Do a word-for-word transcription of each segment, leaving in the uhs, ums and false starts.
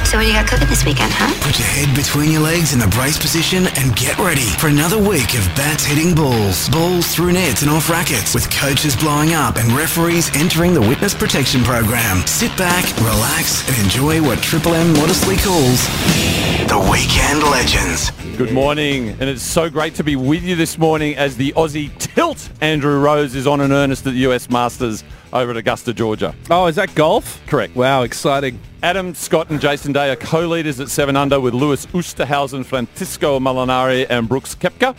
So what do you got cooking this weekend, huh? Put your head between your legs in the brace position and get ready for another week of bats hitting balls. Balls through nets and off rackets, with coaches blowing up and referees entering the witness protection program. Sit back, relax and enjoy what Triple M modestly calls the Weekend Legends. Good morning, and it's so great to be with you this morning as the Aussie tilt Andrew Rose is on in earnest at the U S Masters over at Augusta, Georgia. Oh, is that golf? Correct. Wow, exciting. Adam Scott and Jason Day are co-leaders at seven under with Lewis Oosterhausen, Francisco Molinari and Brooks Koepka.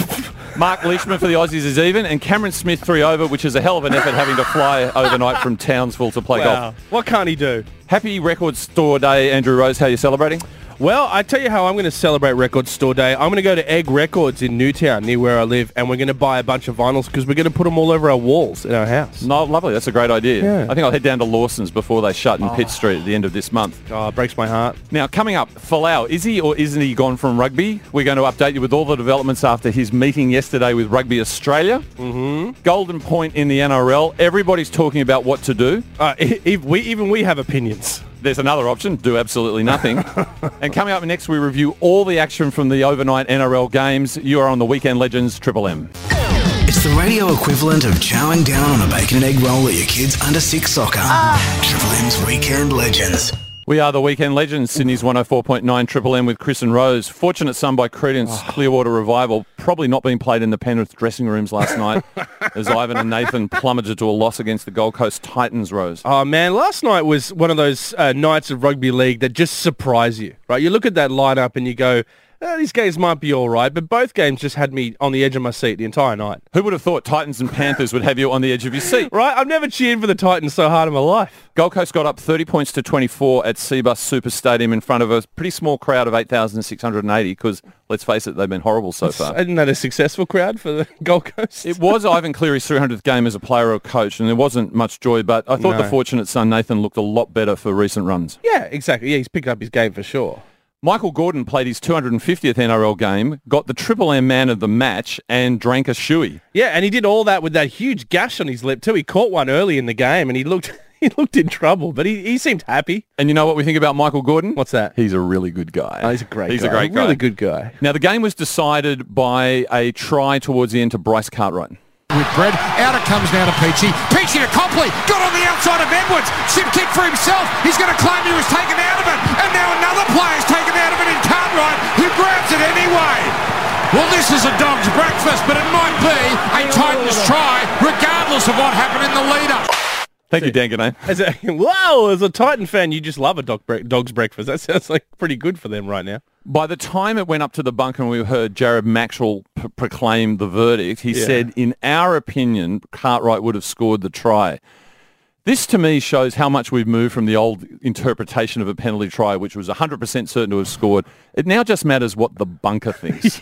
Mark Leishman for the Aussies is even, and Cameron Smith three over, which is a hell of an effort having to fly overnight from Townsville to play Wow. golf. What can't he do? Happy Record Store Day, Andrew Rose. How are you celebrating? Well, I tell you how I'm going to celebrate Record Store Day. I'm going to go to Egg Records in Newtown, near where I live, and we're going to buy a bunch of vinyls because we're going to put them all over our walls in our house. No, lovely. That's a great idea. Yeah. I think I'll head down to Lawson's before they shut in oh. Pitt Street at the end of this month. Oh, it breaks my heart. Now, coming up, Folau, is he or isn't he gone from rugby? We're going to update you with all the developments after his meeting yesterday with Rugby Australia. Mm-hmm. Golden Point in the N R L. Everybody's talking about what to do. Uh, if we, even we have opinions. There's another option, do absolutely nothing. And coming up next, we review all the action from the overnight N R L games. You are on the Weekend Legends Triple M. It's the radio equivalent of chowing down on a bacon and egg roll at your kid's under six soccer. Ah. Triple M's Weekend Legends. We are the Weekend Legends, Sydney's one oh four point nine Triple M with Chris and Rose. Fortunate Son by Credence, oh. Clearwater Revival, probably not being played in the Penrith dressing rooms last night as Ivan and Nathan plummeted to a loss against the Gold Coast Titans, Rose. Oh, man, last night was one of those uh, nights of rugby league that just surprise you, right? You look at that lineup and you go, Eh, these games might be all right, but both games just had me on the edge of my seat the entire night. Who would have thought Titans and Panthers would have you on the edge of your seat? Right? I've never cheered for the Titans so hard in my life. Gold Coast got up thirty points to twenty-four at Cbus Super Stadium in front of a pretty small crowd of eight thousand six hundred eighty because, let's face it, they've been horrible so far. Isn't that a successful crowd for the Gold Coast? It was Ivan Cleary's three hundredth game as a player or coach, and there wasn't much joy, but I thought No. the fortunate son, Nathan, looked a lot better for recent runs. Yeah, exactly. Yeah, he's picked up his game for sure. Michael Gordon played his two hundred fiftieth N R L game, got the Triple M man of the match, and drank a shoey. Yeah, and he did all that with that huge gash on his lip too. He caught one early in the game, and he looked he looked in trouble, but he, he seemed happy. And you know what we think about Michael Gordon? What's that? He's a really good guy. Oh, he's a great he's guy. a great guy. Really good guy. Now, the game was decided by a try towards the end to Bryce Cartwright. With Brett, out it comes now to Peachy. Peachy to Copley, got on the outside of Edwards. Chip kick for himself. He's going to claim he was taken out of it. And now another player's taken out of it in Cartwright, who grabs it anyway. Well, this is a dog's breakfast, but it might be a Titans try, regardless of what happened in the lead-up. Thank you, Dan Gannett. As a, wow, as a Titan fan, you just love a dog bre- dog's breakfast. That sounds like pretty good for them right now. By the time it went up to the bunker and we heard Jared Maxwell p- proclaim the verdict, he Yeah. said, in our opinion, Cartwright would have scored the try. This, to me, shows how much we've moved from the old interpretation of a penalty try, which was one hundred percent certain to have scored. It now just matters what the bunker thinks.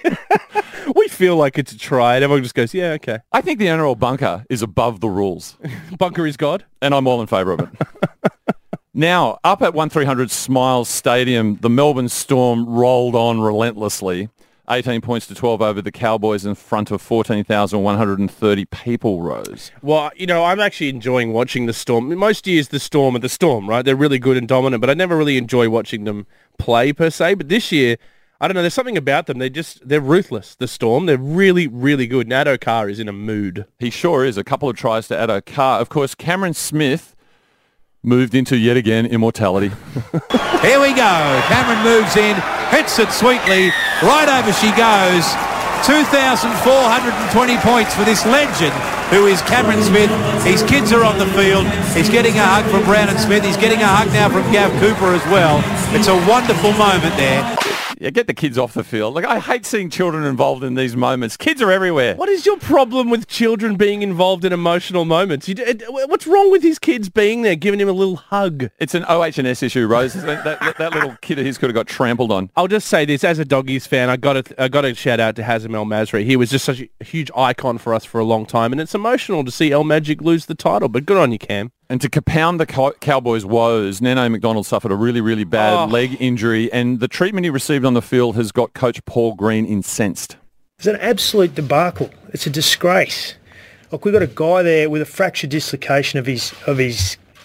We feel like it's a try, and everyone just goes, yeah, okay. I think the N R L bunker is above the rules. Bunker is God. And I'm all in favour of it. Now, up at one three hundred Smiles Stadium, the Melbourne Storm rolled on relentlessly. eighteen points to twelve over the Cowboys in front of fourteen thousand one hundred thirty people, Rose. Well, you know, I'm actually enjoying watching the Storm. Most years, the Storm are the Storm, right? They're really good and dominant, but I never really enjoy watching them play, per se. But this year, I don't know, there's something about them. They just, they're ruthless, the Storm. They're really, really good. And Addo Carr is in a mood. He sure is. A couple of tries to Addo Carr. Of course, Cameron Smith moved into, yet again, immortality. Here we go. Cameron moves in, hits it sweetly. Right over she goes. two thousand four hundred twenty points for this legend, who is Cameron Smith. His kids are on the field. He's getting a hug from Brandon Smith. He's getting a hug now from Gav Cooper as well. It's a wonderful moment there. Yeah, get the kids off the field. Like, I hate seeing children involved in these moments. Kids are everywhere. What is your problem with children being involved in emotional moments? You, it, what's wrong with his kids being there, giving him a little hug? It's an O H and S issue, Rose. that, that, that little kid of his could have got trampled on. I'll just say this, as a Doggies fan, I got to I got to shout out to Hazem El Masri. He was just such a huge icon for us for a long time, and it's emotional to see El Magic lose the title. But good on you, Cam. And to compound the Cow- Cowboys' woes, Nene McDonald suffered a really, really bad Oh. leg injury, and the treatment he received on the field has got Coach Paul Green incensed. It's an absolute debacle. It's a disgrace. Look, we've got a guy there with a fractured dislocation of his of his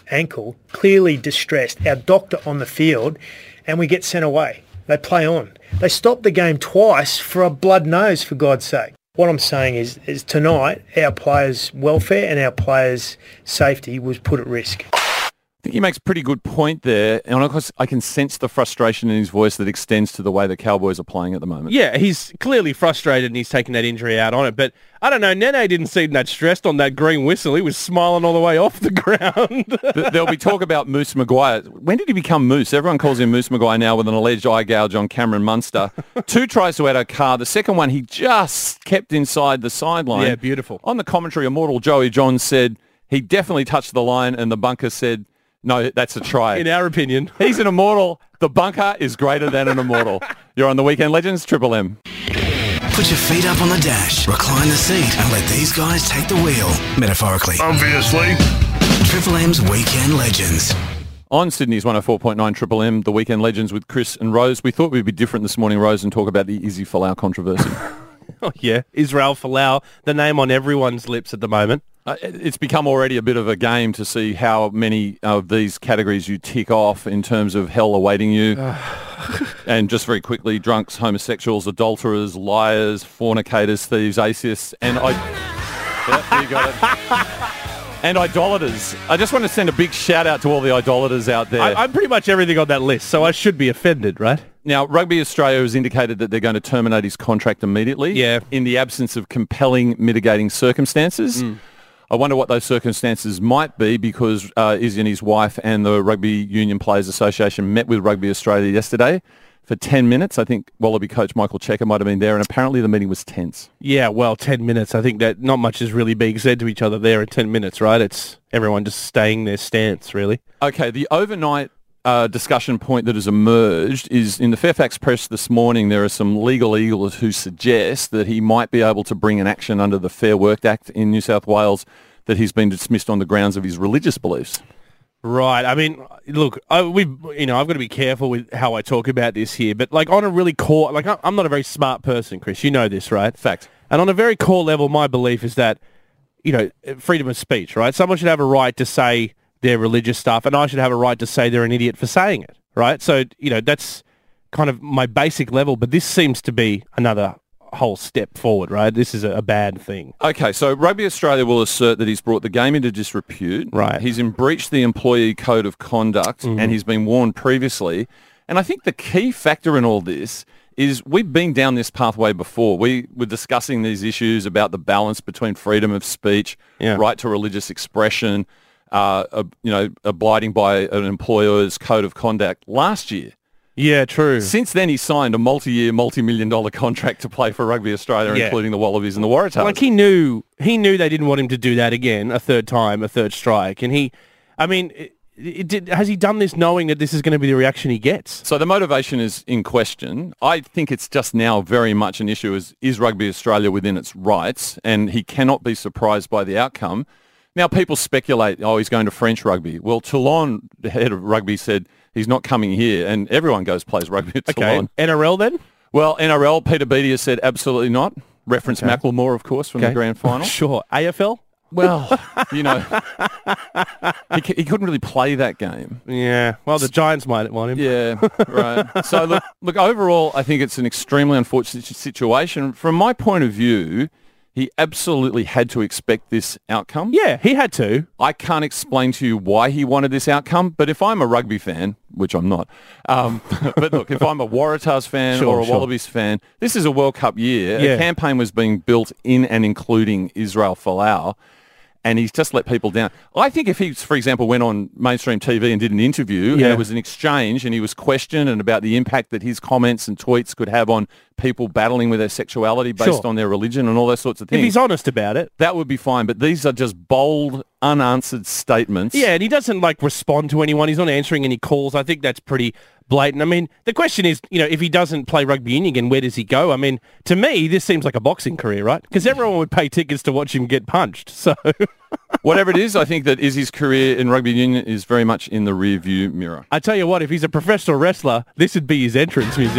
ankle, clearly distressed, our doctor on the field, and we get sent away. They play on. They stopped the game twice for a blood nose, for God's sake. What I'm saying is, is tonight, our players' welfare and our players' safety was put at risk. I think he makes a pretty good point there, and of course I can sense the frustration in his voice that extends to the way the Cowboys are playing at the moment. Yeah, he's clearly frustrated and he's taking that injury out on it, but I don't know, Nene didn't seem that stressed on that green whistle. He was smiling all the way off the ground. There'll be talk about Moose Maguire. When did he become Moose? Everyone calls him Moose Maguire now with an alleged eye gouge on Cameron Munster. Two tries to out a car. The second one he just kept inside the sideline. Yeah, beautiful. On the commentary, immortal Joey Johns said he definitely touched the line, and the bunker said, no, that's a try. In our opinion. He's an immortal. The bunker is greater than an immortal. You're on the Weekend Legends, Triple M. Put your feet up on the dash, recline the seat, and let these guys take the wheel, metaphorically. Obviously. Triple M's Weekend Legends. On Sydney's one oh four point nine Triple M, the Weekend Legends with Chris and Rose. We thought we'd be different this morning, Rose, and talk about the Izzy Folau controversy. Oh, yeah. Israel Folau, the name on everyone's lips at the moment. Uh, it's become already a bit of a game to see how many of these categories you tick off in terms of hell awaiting you. And just very quickly, drunks, homosexuals, adulterers, liars, fornicators, thieves, atheists, and I... Yep, you got it. And idolaters. I just want to send a big shout out to all the idolaters out there. I, I'm pretty much everything on that list, so I should be offended, right? Now, Rugby Australia has indicated that they're going to terminate his contract immediately. Yeah. In the absence of compelling mitigating circumstances. Mm. I wonder what those circumstances might be, because uh, Izzy and his wife and the Rugby Union Players Association met with Rugby Australia yesterday for ten minutes. I think Wallaby coach Michael Checker might have been there, and apparently the meeting was tense. Yeah, well, ten minutes. I think that not much is really being said to each other there in ten minutes, right? It's everyone just staying their stance, really. Okay, the overnight uh, discussion point that has emerged is in the Fairfax Press this morning. There are some legal eagles who suggest that he might be able to bring an action under the Fair Work Act in New South Wales, that he's been dismissed on the grounds of his religious beliefs. Right. I mean, look, I, we, you know, I've got to be careful with how I talk about this here, but like on a really core, like I'm not a very smart person, Chris. You know this, right? Fact. And on a very core level, my belief is that, you know, freedom of speech, right? Someone should have a right to say their religious stuff, and I should have a right to say they're an idiot for saying it, right? So, you know, that's kind of my basic level, but this seems to be another whole step forward, right? This is a, a bad thing. Okay, so Rugby Australia will assert that he's brought the game into disrepute. Right. He's breached the employee code of conduct, mm-hmm. and he's been warned previously. And I think the key factor in all this is we've been down this pathway before. We were discussing these issues about the balance between freedom of speech, yeah. right to religious expression, uh, uh, you know, abiding by an employer's code of conduct last year. Yeah, true. Since then, he signed a multi-year, multi-million dollar contract to play for Rugby Australia, yeah. including the Wallabies and the Waratahs. Like he knew, he knew they didn't want him to do that again, a third time, a third strike. And he, I mean, it, it did, has he done this knowing that this is going to be the reaction he gets? So the motivation is in question. I think it's just now very much an issue is, is Rugby Australia within its rights? And he cannot be surprised by the outcome. Now, people speculate, oh, he's going to French rugby. Well, Toulon, the head of rugby, said he's not coming here, and everyone goes plays rugby at Toulon. Okay, N R L then? Well, N R L, Peter Beattie has said absolutely not. Reference okay. Macklemore, of course, from okay. the grand final. Sure. A F L? Well, you know, he, he couldn't really play that game. Yeah, well, the Giants might want him. Yeah, right. So, look, look, overall, I think it's an extremely unfortunate situation. From my point of view, he absolutely had to expect this outcome. Yeah, he had to. I can't explain to you why he wanted this outcome, but if I'm a rugby fan, which I'm not, um, but look, if I'm a Waratahs fan sure, or a sure. Wallabies fan, this is a World Cup year. Yeah. A campaign was being built in and including Israel Folau, and he's just let people down. I think if he, for example, went on mainstream T V and did an interview, yeah. and there was an exchange, and he was questioned and about the impact that his comments and tweets could have on people battling with their sexuality based sure. on their religion and all those sorts of things. If he's honest about it. That would be fine, but these are just bold, unanswered statements. Yeah, and he doesn't, like, respond to anyone. He's not answering any calls. I think that's pretty blatant. I mean, the question is, you know, if he doesn't play rugby union again, where does he go? I mean, to me, this seems like a boxing career, right? Because everyone would pay tickets to watch him get punched, so... Whatever it is, I think that Izzy's career in rugby union is very much in the rear view mirror. I tell you what, if he's a professional wrestler, this would be his entrance music.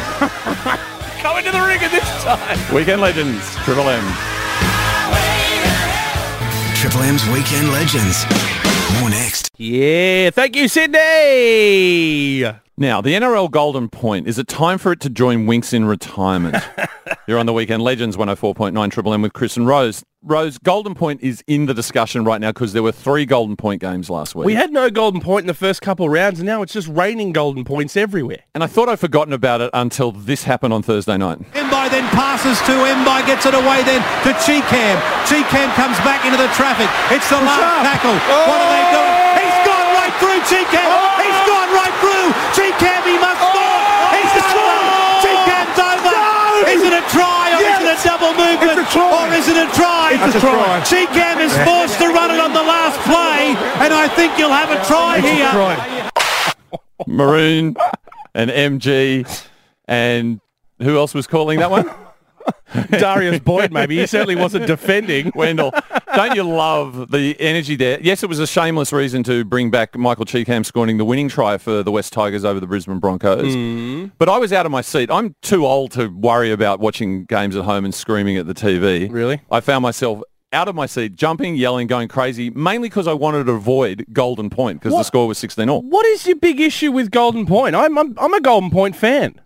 Come into the ring at this time. Weekend Legends, Triple M. Triple M's Weekend Legends. More next. Yeah, thank you, Sydney. Now, the N R L Golden Point, is it time for it to join Winks in retirement? You're on the Weekend Legends, one oh four point nine Triple M with Chris and Rose. Rose, Golden Point is in the discussion right now because there were three Golden Point games last week. We had no Golden Point in the first couple of rounds, and now it's just raining Golden Points everywhere. And I thought I'd forgotten about it until this happened on Thursday night. Mbai then passes to Mbai, gets it away then to Cheekham. Cheekham comes back into the traffic. It's the last tackle. Oh! What are they doing? He's gone right through Cheekham. Oh! He's gone right through. Cheekham, he must score. He's over. Cheekham's over. No! Is it a try or Yes! is it a double movement? It's a try. Or is it a try? It's a try. Cheekham is forced to run it on the last play, and I think you'll have a try It's a here. try. Maroon and M G and who else was calling that one? Darius Boyd, maybe. He certainly wasn't defending. Wendell. Don't you love the energy there? Yes, it was a shameless reason to bring back Michael Cheekham scoring the winning try for the West Tigers over the Brisbane Broncos. Mm. But I was out of my seat. I'm too old to worry about watching games at home and screaming at the T V. Really? I found myself out of my seat, jumping, yelling, going crazy, mainly because I wanted to avoid Golden Point because the score was sixteen all. What is your big issue with Golden Point? I'm, I'm, I'm a Golden Point fan.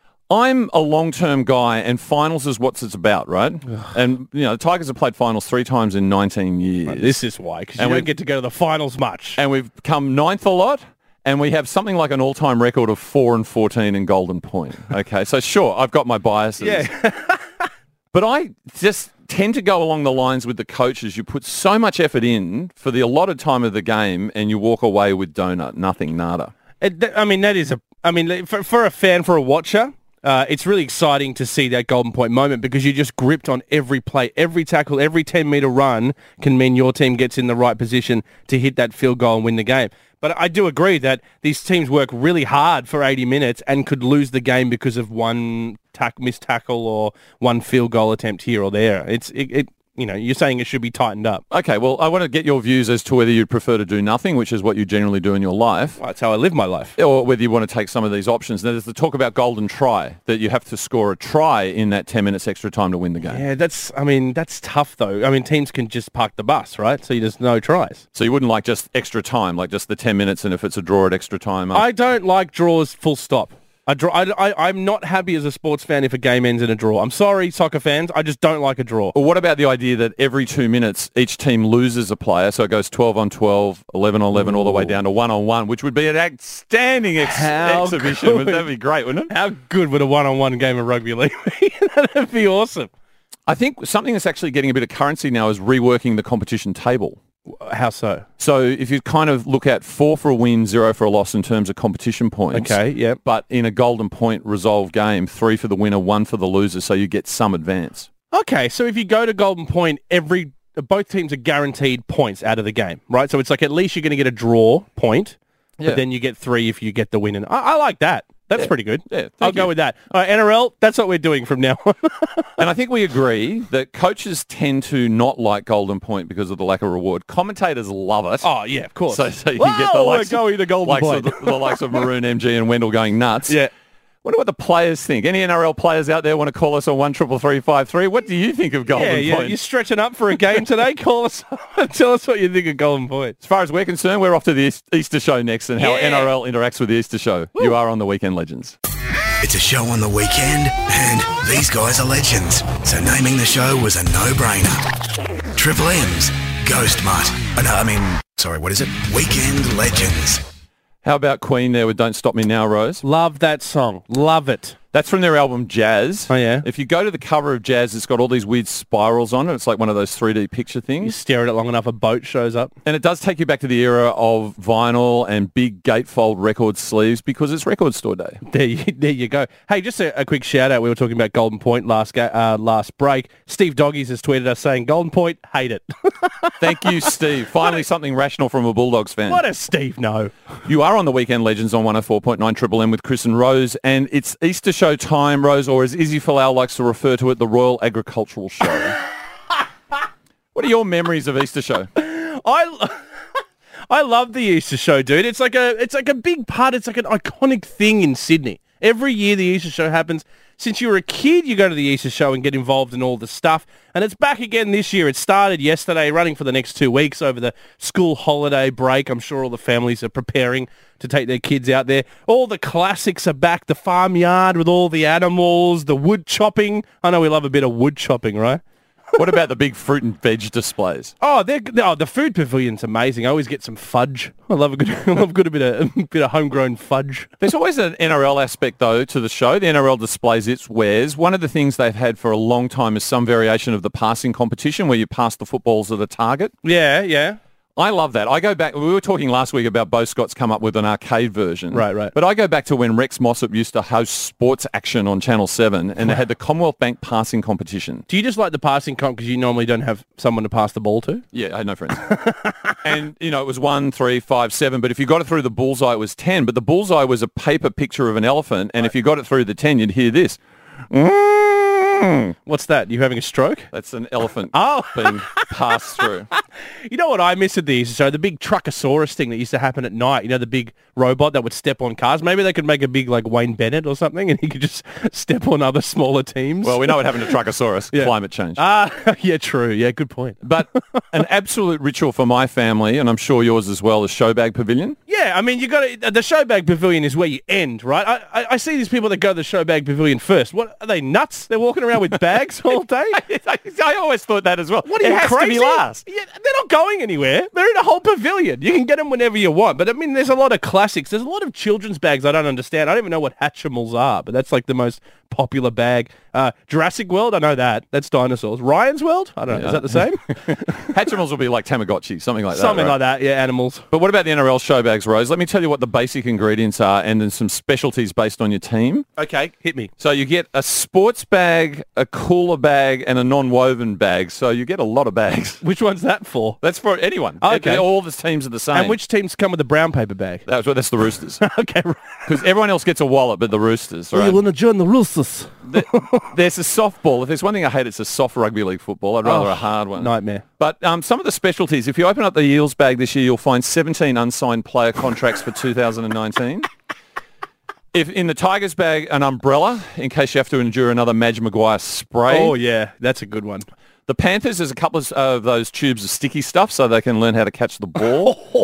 I'm a long-term guy, and finals is what it's about, right? And, you know, the Tigers have played finals three times in nineteen years. This is why, because you And don't we- get to go to the finals much. And we've come ninth a lot, and we have something like an all-time record of four and fourteen in Golden Point. Okay, so sure, I've got my biases. Yeah. But I just tend to go along the lines with the coaches. You put so much effort in for the allotted time of the game, and you walk away with donut, nothing, nada. It, th- I mean, that is a... I mean, for, for a fan, for a watcher... Uh, it's really exciting to see that Golden Point moment because you just gripped on every play, every tackle, every ten-metre run can mean your team gets in the right position to hit that field goal and win the game. But I do agree that these teams work really hard for eighty minutes and could lose the game because of one tack, missed tackle or one field goal attempt here or there. It's it, it you know, you're saying it should be tightened up. Okay, well, I want to get your views as to whether you'd prefer to do nothing, which is what you generally do in your life, Well, that's how I live my life. or whether you want to take some of these options. Now, there's the talk about golden try, that you have to score a try in that ten minutes extra time to win the game. Yeah, that's, I mean, that's tough though. I mean, teams can just park the bus, right? So there's no tries. So you wouldn't like just extra time, like just the ten minutes, and if it's a draw at extra time. uh, I don't like draws full stop. I draw, I, I, I'm not happy as a sports fan if a game ends in a draw. I'm sorry, soccer fans. I just don't like a draw. Or what about the idea that every two minutes each team loses a player, so it goes twelve on twelve, eleven on eleven, all the way down to one on one, which would be an outstanding ex- How exhibition. good. Would that be great, wouldn't it? How good would a one-on-one game of rugby league be? That'd be awesome. I think something that's actually getting a bit of currency now is reworking the competition table. How so? So if you kind of look at four for a win, zero for a loss in terms of competition points. Okay, yep. But in a golden point resolved game, three for the winner, one for the loser, so you get some advance. Okay, so if you go to Golden Point, every both teams are guaranteed points out of the game, right? So it's like at least you're going to get a draw point, Yeah. but then you get three if you get the win. And I, I like that. That's Yeah. pretty good. Yeah, thank I'll go you. with that. All right, N R L, that's what we're doing from now on. And I think we agree that coaches tend to not like golden point because of the lack of reward. Commentators love it. Oh, yeah, of course. So, so you can get the Whoa, likes, we're going to Golden likes Point. of the, the likes of Maroon, M G and Wendell going nuts. Yeah. Wonder what the players think. Any N R L players out there want to call us on one triple three five three? What do you think of golden Yeah, yeah, point? you're stretching up for a game today. Call us and tell us what you think of Golden Point. As far as we're concerned, we're off to the Eas- Easter show next and how Yeah. N R L interacts with the Easter show. You are on the Weekend Legends. It's a show on the weekend, and these guys are legends. So naming the show was a no-brainer. Triple M's Ghost Mutt. Oh, no, I mean, sorry, what is it? Weekend Legends. How about Queen there with Don't Stop Me Now, Rose? Love that song. Love it. That's from their album Jazz. Oh, yeah? If you go to the cover of Jazz, it's got all these weird spirals on it. It's like one of those three D picture You things. stare at it long enough, a boat shows up. And it does take you back to the era of vinyl and big gatefold record sleeves because it's record store day. There you, there you go. Hey, just a, a quick shout out. We were talking about Golden Point last ga- uh, last break. Steve Doggies has tweeted us saying, Golden Point, hate it. Thank you, Steve. Finally, something rational from a Bulldogs fan. What does Steve know? You are on the Weekend Legends on one oh four point nine Triple M with Chris and Rose, and it's Easter show time, Rose, or as Izzy Folau likes to refer to it, the Royal Agricultural Show. What are your memories of Easter show? I, I love the Easter show, dude. It's like a it's like a big part. It's like an iconic thing in Sydney. Every year the Easter show happens. Since you were a kid, you go to the Easter show and get involved in all the stuff. And it's back again this year. It started yesterday, running for the next two weeks over the school holiday break. I'm sure all the families are preparing to take their kids out there. All the classics are back. The farmyard with all the animals, the wood chopping. I know we love a bit of wood chopping, right? What about the big fruit and veg displays? Oh, they're, oh, the food pavilion's amazing. I always get some fudge. I love a good, I love a good bit of a bit of homegrown fudge. There's always an N R L aspect, though, to the show. The N R L displays its wares. One of the things they've had for a long time is some variation of the passing competition where you pass the footballs at a target. Yeah, yeah. I love that. I go back, we were talking last week about Bo Scott's come up with an arcade version. Right, right. But I go back to when Rex Mossop used to host Sports Action on Channel seven and they had the Commonwealth Bank passing competition. Do you just like the passing comp because you normally don't have someone to pass the ball to? Yeah, I had no friends. And, you know, it was one, three, five, seven, but if you got it through the bullseye, it was ten. But the bullseye was a paper picture of an elephant, and right. if you got it through the ten, you'd hear this. Mm. What's that? You having a stroke? That's an elephant oh. being passed through. You know what I miss at the Easter show? The big Truckosaurus thing that used to happen at night. You know, the big robot that would step on cars. Maybe they could make a big, like, Wayne Bennett or something, and he could just step on other smaller teams. Well, we know what happened to Truckosaurus. yeah. Climate change. Ah, uh, yeah, true. Yeah, good point. But an absolute ritual for my family, and I'm sure yours as well, is Showbag Pavilion. Yeah, I mean, you got to, the Showbag Pavilion is where you end, right? I, I, I see these people that go to the Showbag Pavilion first. What are they, nuts? They're walking around with bags all day? I, I always thought that as well. What are it you, has crazy? to be last. Yeah, they're not going anywhere. They're in a whole pavilion. You can get them whenever you want. But, I mean, there's a lot of classics. There's a lot of children's bags I don't understand. I don't even know what Hatchimals are, but that's like the most popular bag. Uh, Jurassic World, I know that. That's dinosaurs. Ryan's World? I don't know. Yeah. Is that the same? Hatchimals will be like Tamagotchi, something like that. Something right? like that, yeah, animals. But what about the N R L Showbags, Rose? Let me tell you what the basic ingredients are and then some specialties based on your team. Okay, hit me. So you get a sports bag, a cooler bag, and a non-woven bag. So you get a lot of bags. Which one's that for? That's for anyone. Oh, okay. All the teams are the same. And which teams come with the brown paper bag? That's, well, that's the Roosters. Okay. Because everyone else gets a wallet, but the Roosters. Right? You want to join the Roosters? the, there's a softball. If there's one thing I hate, it's a soft rugby league football. I'd rather oh, a hard one. Nightmare. But um, some of the specialties, if you open up the Eels bag this year, you'll find seventeen unsigned player contracts for two thousand nineteen. If in the Tigers bag, an umbrella, in case you have to endure another Madge Maguire spray. Oh, yeah. That's a good one. The Panthers, there's a couple of uh, those tubes of sticky stuff so they can learn how to catch the ball.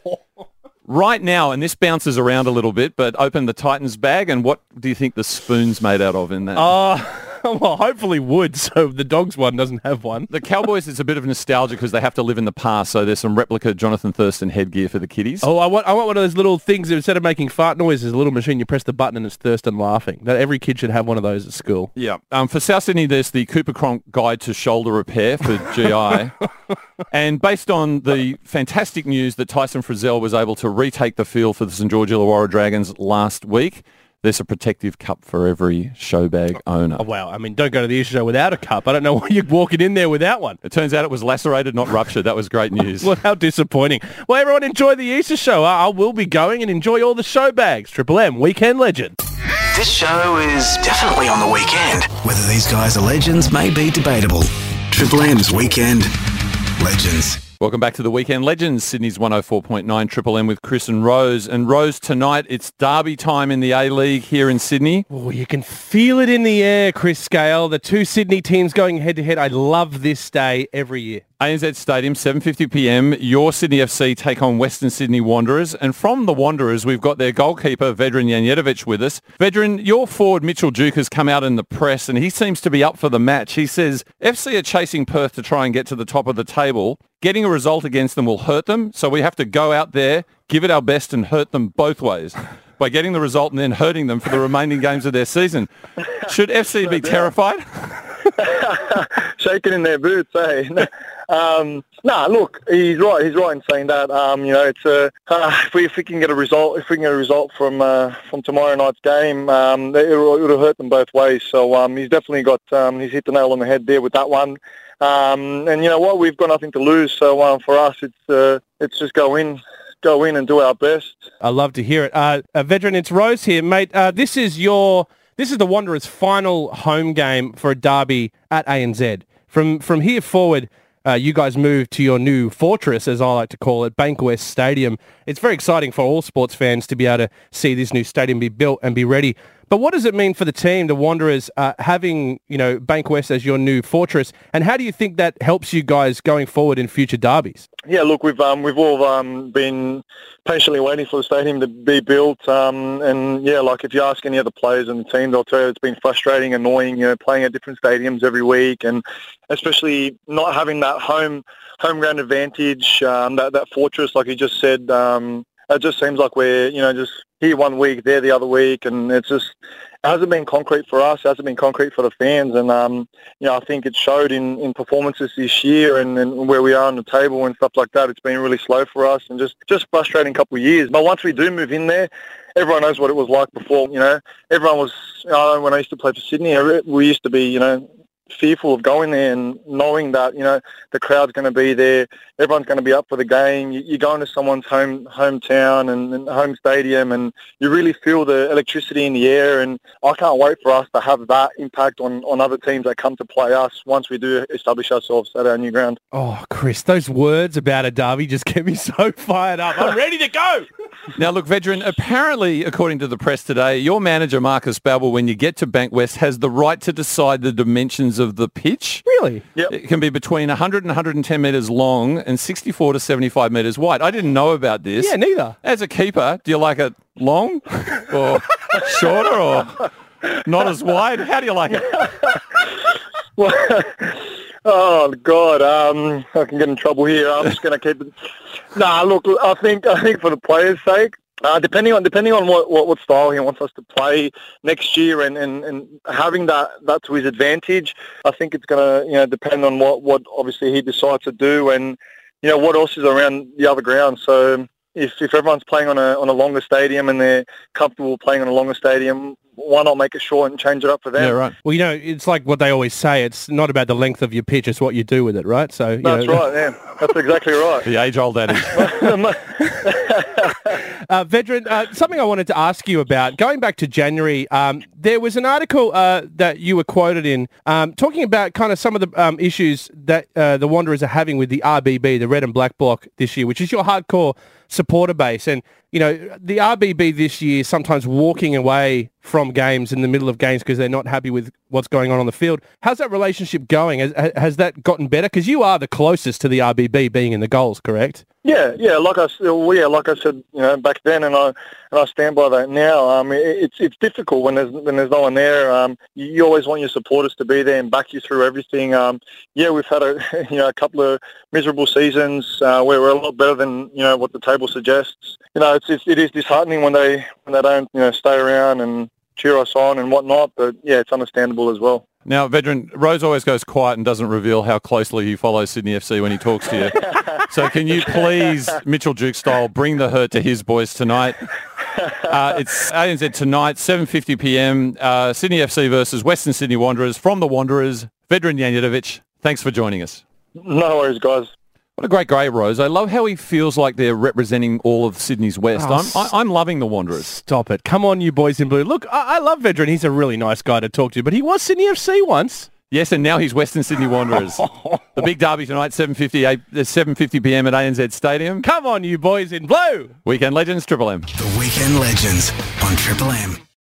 Right now, and this bounces around a little bit, but open the Titans bag, and what do you think the spoon's made out of in that? Uh, well, hopefully wood, so the Dogs one doesn't have one. The Cowboys, it's a bit of nostalgia because they have to live in the past, so there's some replica Jonathan Thurston headgear for the kiddies. Oh, I want I want one of those little things that instead of making fart noises, a little machine, you press the button and it's Thurston laughing. That every kid should have one of those at school. Yeah. Um, for South Sydney, there's the Cooper Cronk Guide to Shoulder Repair for G I. And based on the fantastic news that Tyson Frizzell was able to retake the field for the St George Illawarra Dragons last week, there's a protective cup for every showbag owner. Oh, wow. I mean, don't go to the Easter show without a cup. I don't know why you're walking in there without one. It turns out it was lacerated, not ruptured. That was great news. Well, how disappointing. Well, everyone enjoy the Easter show. I will be going and enjoy all the show bags. Triple M, Weekend Legend. This show is definitely on the weekend. Whether these guys are legends may be debatable. Triple M's Weekend Legends. Welcome back to the Weekend Legends, Sydney's one oh four point nine Triple M with Chris and Rose. And Rose, tonight it's derby time in the A-League here in Sydney. Oh, you can feel it in the air, Chris Scale. The two Sydney teams going head-to-head. I love this day every year. A N Z Stadium, seven fifty p m. Your Sydney F C take on Western Sydney Wanderers. And from the Wanderers, we've got their goalkeeper, Vedran Janjetovic, with us. Vedran, your forward, Mitchell Duke, has come out in the press and he seems to be up for the match. He says, F C are chasing Perth to try and get to the top of the table. Getting a result against them will hurt them, so we have to go out there, give it our best and hurt them both ways by getting the result and then hurting them for the remaining games of their season. Should F C be terrified? Shaking in their boots, eh? Um, nah, look, he's right. He's right in saying that. Um, you know, it's a uh, if we if we can get a result, if we can get a result from uh, from tomorrow night's game, um, it'll, it'll hurt them both ways. So um, he's definitely got um, he's hit the nail on the head there with that one. Um, and you know what, we've got nothing to lose. So um, for us, it's uh, it's just go in. go in and do our best. I love to hear it. Uh, uh, Vedran, it's Rose here, mate. Uh, this is your this is the Wanderers' final home game for a derby at A N Z. From from here forward, uh, you guys move to your new fortress, as I like to call it, Bankwest Stadium. It's very exciting for all sports fans to be able to see this new stadium be built and be ready. But what does it mean for the team, the Wanderers, uh, having, you know, Bankwest as your new fortress? And how do you think that helps you guys going forward in future derbies? Yeah, look, we've um, we've all um, been patiently waiting for the stadium to be built, um, and yeah, like if you ask any other players in the team, they'll tell you it's been frustrating, annoying, you know, playing at different stadiums every week, and especially not having that home home ground advantage, um, that that fortress, like you just said. Um, it just seems like we're, you know, just here one week, there the other week, and it's just, it hasn't been concrete for us, it hasn't been concrete for the fans, and um, you know, I think it showed in, in performances this year and, and where we are on the table and stuff like that. It's been really slow for us and just, just frustrating couple of years. But once we do move in there, everyone knows what it was like before. You know, everyone was, you know, when I used to play for Sydney, we used to be, you know, fearful of going there and knowing that, you know, the crowd's going to be there, everyone's going to be up for the game. You, you go into someone's home hometown and, and home stadium, and you really feel the electricity in the air. And I can't wait for us to have that impact on, on other teams that come to play us once we do establish ourselves at our new ground. Oh, Chris, those words about a derby just get me so fired up. I'm ready to go. Now, look, Vedran, apparently, according to the press today, your manager, Marcus Babbel, when you get to Bankwest, has the right to decide the dimensions of the pitch. Really? Yep. It can be between one hundred and one hundred ten metres long and sixty-four to seventy-five metres wide. I didn't know about this. Yeah, neither. As a keeper, do you like it long or shorter or not as wide? How do you like it? Well, oh God, um, I can get in trouble here. I'm just going to keep it. Nah, look, I think I think for the players' sake, uh, depending on depending on what, what, what style he wants us to play next year, and, and, and having that, that to his advantage, I think it's going to, you know, depend on what, what obviously he decides to do, and you know what else is around the other ground. So if if everyone's playing on a on a longer stadium and they're comfortable playing on a longer stadium, why not make it short and change it up for them? Yeah, right. Well, you know, it's like what they always say. It's not about the length of your pitch, it's what you do with it, right? So you That's know. right, yeah. That's exactly right. The age-old adage. uh, Vedran, uh, something I wanted to ask you about, going back to January, um, there was an article uh, that you were quoted in um, talking about kind of some of the um, issues that uh, the Wanderers are having with the R B B, the Red and Black Bloc this year, which is your hardcore supporter base. And, you know, the R B B this year sometimes walking away from games in the middle of games because they're not happy with what's going on on the field. How's that relationship going? Has, has that gotten better? Because you are the closest to the R B B being in the goals, correct? Yeah, yeah. Like I, well, yeah, like I said, you know, back then, and I and I stand by that now. Um, it, it's it's difficult when there's when there's no one there. Um, you, you always want your supporters to be there and back you through everything. Um, yeah, we've had a you know a couple of miserable seasons uh, where we're a lot better than you know what the table suggests. You know, it's, it's it is disheartening when they when they don't you know stay around and cheer us on and whatnot. But yeah, it's understandable as well. Now, Vedran, Rose always goes quiet and doesn't reveal how closely he follows Sydney F C when he talks to you. So can you please, Mitchell Duke style, bring the hurt to his boys tonight? Uh, it's A N Z tonight, seven fifty p m, uh, Sydney F C versus Western Sydney Wanderers. From the Wanderers, Vedran Janjetovic, thanks for joining us. No worries, guys. What a great grade, Rose. I love how he feels like they're representing all of Sydney's West. Oh, I'm, I, I'm loving the Wanderers. Stop it. Come on, you boys in blue. Look, I, I love Vedran. He's a really nice guy to talk to, but he was Sydney F C once. Yes, and now he's Western Sydney Wanderers. The big derby tonight, seven fifty p m at A N Z Stadium. Come on, you boys in blue. Weekend Legends, Triple M. The Weekend Legends on Triple M.